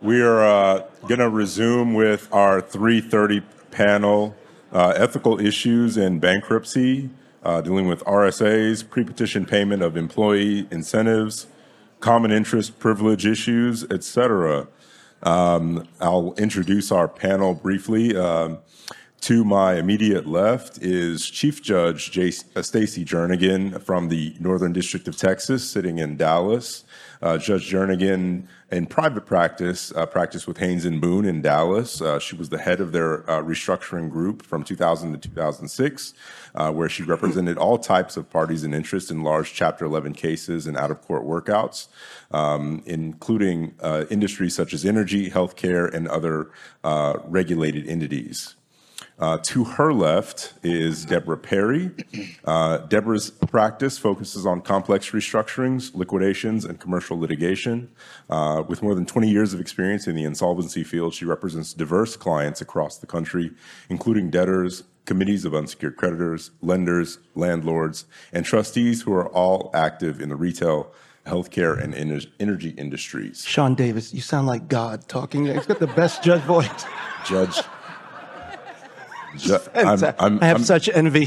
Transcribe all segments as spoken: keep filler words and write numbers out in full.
We are uh, going to resume with our three thirty panel, uh, ethical issues in bankruptcy, uh, dealing with R S As, pre-petition payment of employee incentives, common interest privilege issues, et cetera. Um, I'll introduce our panel briefly. Um, to my immediate left is Chief Judge J- uh, Stacey Jernigan from the Northern District of Texas, sitting in Dallas. Uh, Judge Jernigan, in private practice, uh, practiced with Haynes and Boone in Dallas. Uh, she was the head of their uh, restructuring group from two thousand to two thousand six, uh, where she represented all types of parties and interests in large Chapter eleven cases and out-of-court workouts, um, including uh, industries such as energy, healthcare, and other uh, regulated entities. Uh, to her left is Deborah Perry. Uh, Deborah's practice focuses on complex restructurings, liquidations, and commercial litigation. Uh, with more than twenty years of experience in the insolvency field, she represents diverse clients across the country, including debtors, committees of unsecured creditors, lenders, landlords, and trustees who are all active in the retail, healthcare, and energy industries. Sean Davis, you sound like God talking. He's got the best judge voice. Judge. Ju- I'm, I'm, I have I'm, such envy.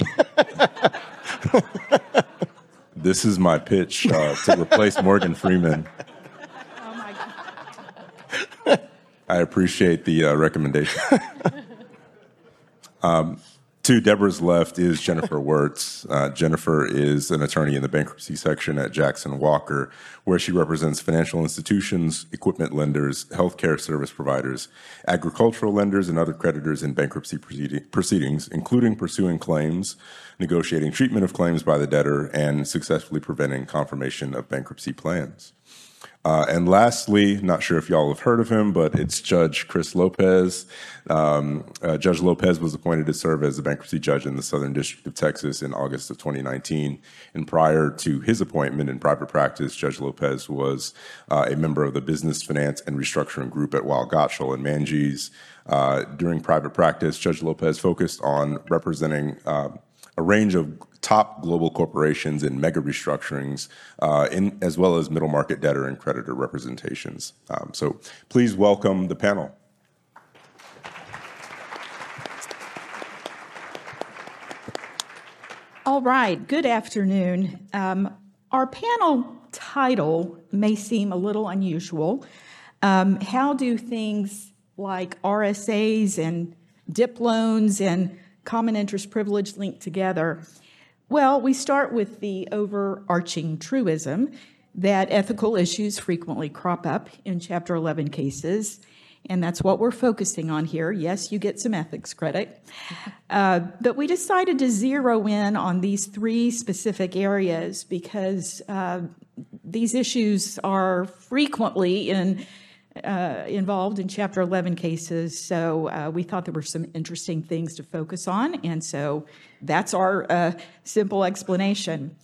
This is my pitch uh, to replace Morgan Freeman. Oh my God. I appreciate the uh, recommendation. um, to Deborah's left is Jennifer Wirtz. Uh, Jennifer is an attorney in the bankruptcy section at Jackson Walker, where she represents financial institutions, equipment lenders, healthcare service providers, agricultural lenders, and other creditors in bankruptcy proceeding, proceedings, including pursuing claims, negotiating treatment of claims by the debtor, and successfully preventing confirmation of bankruptcy plans. Uh, and lastly, not sure if y'all have heard of him, but it's Judge Chris Lopez. Um, uh, Judge Lopez was appointed to serve as the bankruptcy judge in the Southern District of Texas in August of twenty nineteen. And prior to his appointment in private practice, Judge Lopez was uh, a member of the Business, Finance, and Restructuring Group at Weil Gotshal and Manges. Uh, during private practice, Judge Lopez focused on representing uh, a range of top global corporations and mega restructurings, uh, in, as well as middle market debtor and creditor representations. Um, so please welcome the panel. All right, good afternoon. Um, our panel title may seem a little unusual. Um, how do things like R S As and D I P loans and common interest privilege link together? Well, we start with the overarching truism that ethical issues frequently crop up in Chapter eleven cases, and that's what we're focusing on here. Yes, you get some ethics credit. Uh, but we decided to zero in on these three specific areas because uh, these issues are frequently in Uh, involved in Chapter eleven cases, so uh, we thought there were some interesting things to focus on, and so that's our uh, simple explanation.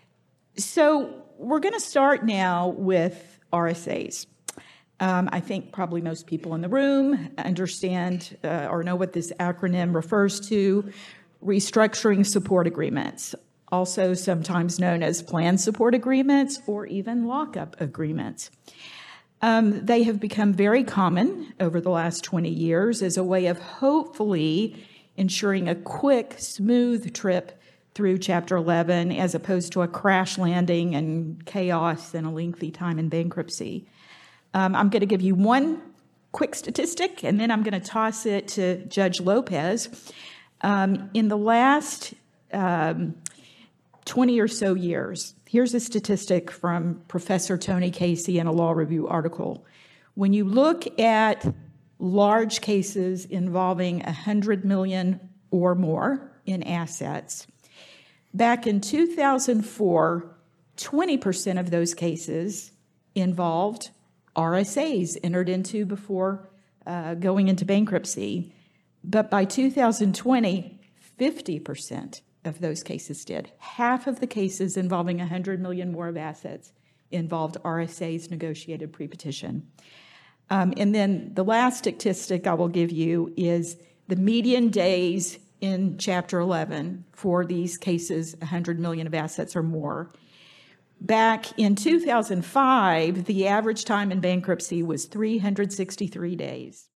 So we're going to start now with R S As. Um, I think probably most people in the room understand uh, or know what this acronym refers to: restructuring support agreements, also sometimes known as plan support agreements or even lockup agreements. Um, they have become very common over the last twenty years as a way of hopefully ensuring a quick, smooth trip through Chapter eleven as opposed to a crash landing and chaos and a lengthy time in bankruptcy. Um, I'm going to give you one quick statistic, and then I'm going to toss it to Judge Lopez. Um, in the last um, twenty or so years, here's a statistic from Professor Tony Casey in a Law Review article. When you look at large cases involving one hundred million dollars or more in assets, back in two thousand four, twenty percent of those cases involved R S As entered into before uh, going into bankruptcy. But by two thousand twenty, fifty percent of those cases did. Half of the cases involving one hundred million more of assets involved R S As negotiated pre-petition. Um, and then the last statistic I will give you is the median days in Chapter eleven for these cases, one hundred million of assets or more. back in two thousand five, the average time in bankruptcy was three hundred sixty-three days.